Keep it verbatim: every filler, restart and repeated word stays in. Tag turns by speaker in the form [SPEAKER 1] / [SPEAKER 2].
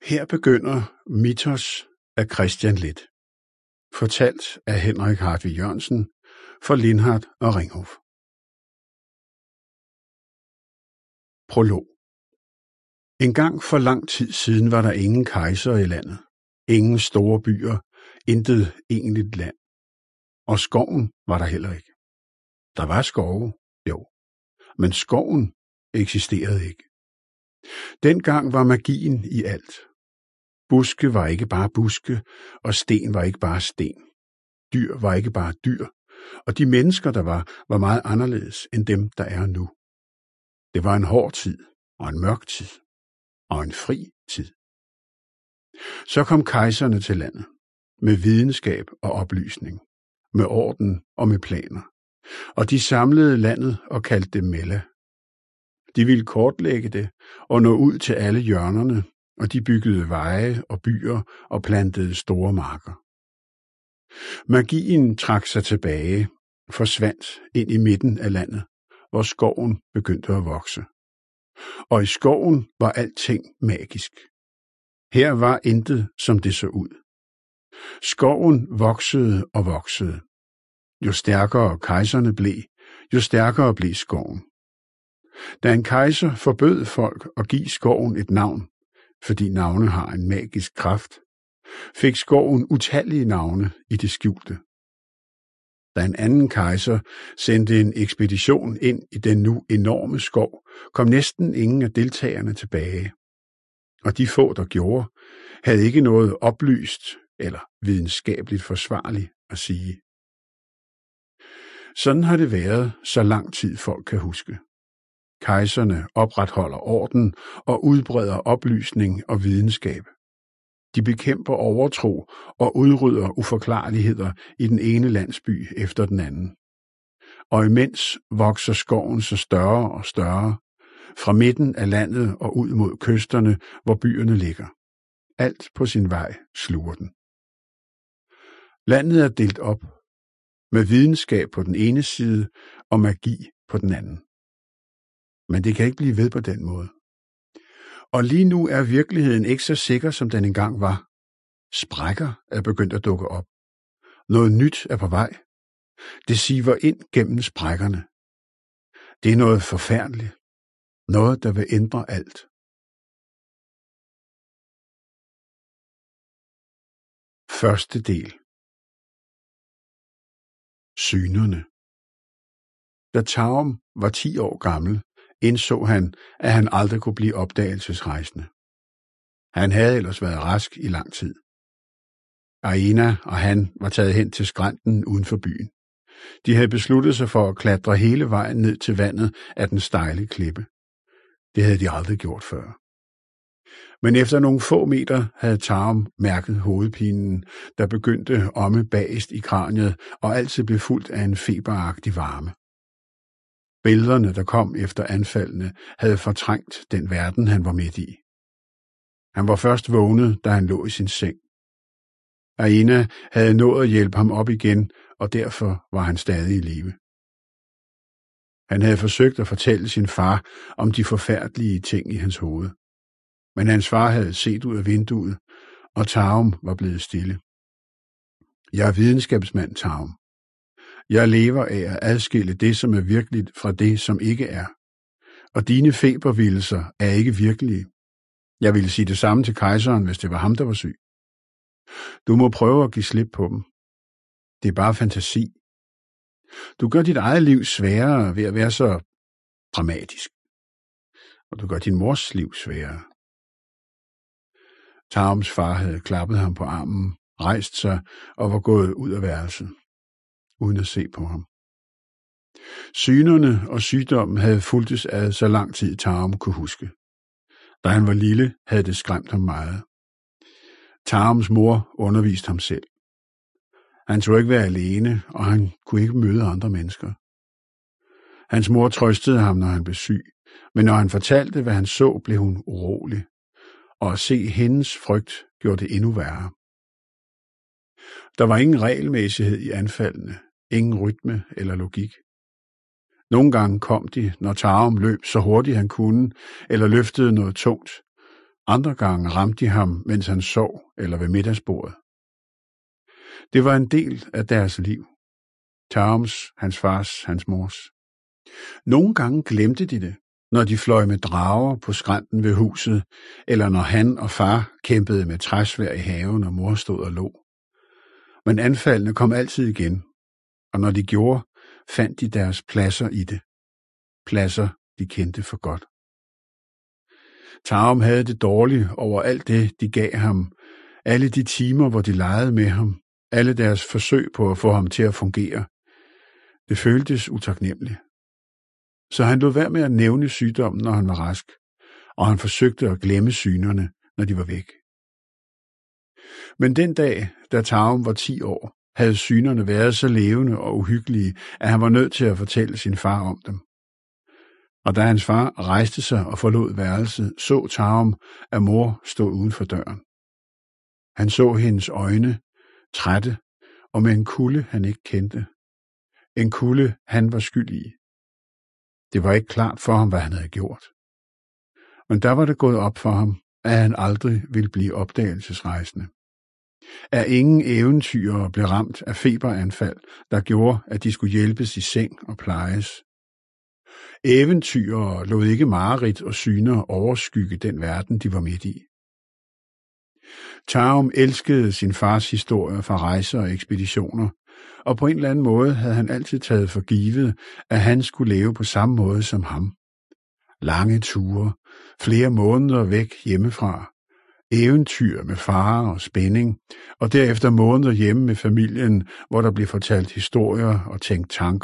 [SPEAKER 1] Her begynder Mythos af Kristian Leth. Fortalt af Henrik Hartvig Jørgensen for Lindhardt og Ringhof. Prolog. En gang for lang tid siden var der ingen kejser i landet, ingen store byer, intet egentligt land. Og skoven var der heller ikke. Der var skove, jo, men skoven eksisterede ikke. Dengang var magien i alt. Buske var ikke bare buske, og sten var ikke bare sten. Dyr var ikke bare dyr, og de mennesker, der var, var meget anderledes end dem, der er nu. Det var en hård tid, og en mørk tid, og en fri tid. Så kom kejserne til landet, med videnskab og oplysning, med orden og med planer, og de samlede landet og kaldte det Mella. De ville kortlægge det og nå ud til alle hjørnerne, og de byggede veje og byer og plantede store marker. Magien trak sig tilbage, forsvandt ind i midten af landet, hvor skoven begyndte at vokse. Og i skoven var alting magisk. Her var intet, som det så ud. Skoven voksede og voksede. Jo stærkere kejserne blev, jo stærkere blev skoven. Da en kejser forbød folk at give skoven et navn, fordi navne har en magisk kraft, fik skoven utallige navne i det skjulte. Da en anden kejser sendte en ekspedition ind i den nu enorme skov, kom næsten ingen af deltagerne tilbage. Og de få, der gjorde, havde ikke noget oplyst eller videnskabeligt forsvarligt at sige. Sådan har det været, så lang tid folk kan huske. Kejserne opretholder orden og udbreder oplysning og videnskab. De bekæmper overtro og udrydder uforklarligheder i den ene landsby efter den anden. Og imens vokser skoven så større og større, fra midten af landet og ud mod kysterne, hvor byerne ligger. Alt på sin vej sluger den. Landet er delt op, med videnskab på den ene side og magi på den anden. Men det kan ikke blive ved på den måde. Og lige nu er virkeligheden ikke så sikker, som den engang var. Sprækker er begyndt at dukke op. Noget nyt er på vej. Det siver ind gennem sprækkerne. Det er noget forfærdeligt. Noget, der vil ændre alt. Første del. Synerne. Da Taom var ti år gammel, indså han, at han aldrig kunne blive opdagelsesrejsende. Han havde ellers været rask i lang tid. Aina og han var taget hen til skrænten uden for byen. De havde besluttet sig for at klatre hele vejen ned til vandet af den stejle klippe. Det havde de aldrig gjort før. Men efter nogle få meter havde Taom mærket hovedpinen, der begyndte omme bagest i kraniet og altid blev fulgt af en feberagtig varme. Billederne, der kom efter anfaldene, havde fortrængt den verden, han var midt i. Han var først vågnet, da han lå i sin seng. Aina havde nået at hjælpe ham op igen, og derfor var han stadig i live. Han havde forsøgt at fortælle sin far om de forfærdelige ting i hans hoved. Men hans far havde set ud af vinduet, og Taom var blevet stille. Jeg er videnskabsmand, Taom. Jeg lever af at adskille det, som er virkeligt, fra det, som ikke er. Og dine febervildelser er ikke virkelige. Jeg ville sige det samme til kejseren, hvis det var ham, der var syg. Du må prøve at give slip på dem. Det er bare fantasi. Du gør dit eget liv sværere ved at være så dramatisk. Og du gør din mors liv sværere. Taoms far havde klappet ham på armen, rejst sig og var gået ud af værelset, uden at se på ham. Synerne og sygdommen havde fulgtes ad så lang tid Taom kunne huske. Da han var lille, havde det skræmt ham meget. Taoms mor underviste ham selv. Han turde ikke være alene, og han kunne ikke møde andre mennesker. Hans mor trøstede ham, når han blev syg, men når han fortalte, hvad han så, blev hun urolig, og at se hendes frygt gjorde det endnu værre. Der var ingen regelmæssighed i anfaldene, ingen rytme eller logik. Nogle gange kom de, når Taom løb så hurtigt han kunne, eller løftede noget tungt. Andre gange ramte de ham, mens han sov eller ved middagsbordet. Det var en del af deres liv. Taums, hans fars, hans mors. Nogle gange glemte de det, når de fløj med drager på skrænten ved huset, eller når han og far kæmpede med træsvær i haven, og mor stod og lå. Men anfaldene kom altid igen, og når de gjorde, fandt de deres pladser i det. Pladser, de kendte for godt. Taum havde det dårligt over alt det, de gav ham, alle de timer, hvor de legede med ham, alle deres forsøg på at få ham til at fungere. Det føltes utaknemmeligt. Så han lod være med at nævne sygdommen, når han var rask, og han forsøgte at glemme synerne, når de var væk. Men den dag, da Taum var ti år, havde synerne været så levende og uhyggelige, at han var nødt til at fortælle sin far om dem. Og da hans far rejste sig og forlod værelset, så Taum, at mor stod uden for døren. Han så hendes øjne, trætte og med en kulde, han ikke kendte. En kulde, han var skyld i. Det var ikke klart for ham, hvad han havde gjort. Men der var det gået op for ham, at han aldrig ville blive opdagelsesrejsende. At ingen eventyrer blev ramt af feberanfald, der gjorde, at de skulle hjælpes i seng og plejes. Eventyrer lod ikke mareridt og syner overskygge den verden, de var midt i. Taum elskede sin fars historier fra rejser og ekspeditioner, og på en eller anden måde havde han altid taget for givet, at han skulle leve på samme måde som ham. Lange ture, flere måneder væk hjemmefra, eventyr med fare og spænding, og derefter måneder hjemme med familien, hvor der blev fortalt historier og tænkt tanker